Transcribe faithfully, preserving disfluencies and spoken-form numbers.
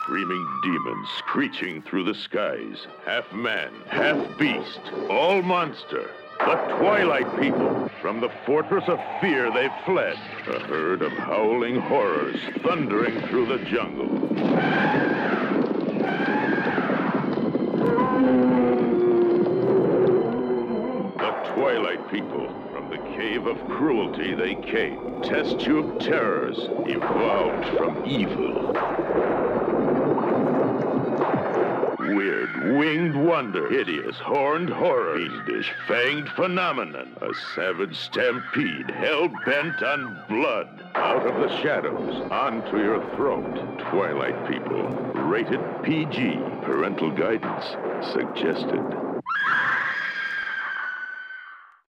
screaming demons screeching through the skies. Half man, half beast, all monster. The Twilight People. From the fortress of fear they've fled. A herd of howling horrors thundering through the jungle. The Twilight People. From the cave of cruelty they came. Test tube terrors evolved from evil. Weird, winged wonder, hideous, horned horror, fiendish, fanged phenomenon, a savage stampede hell-bent on blood. Out of the shadows, onto your throat. Twilight People, rated P G, parental guidance suggested.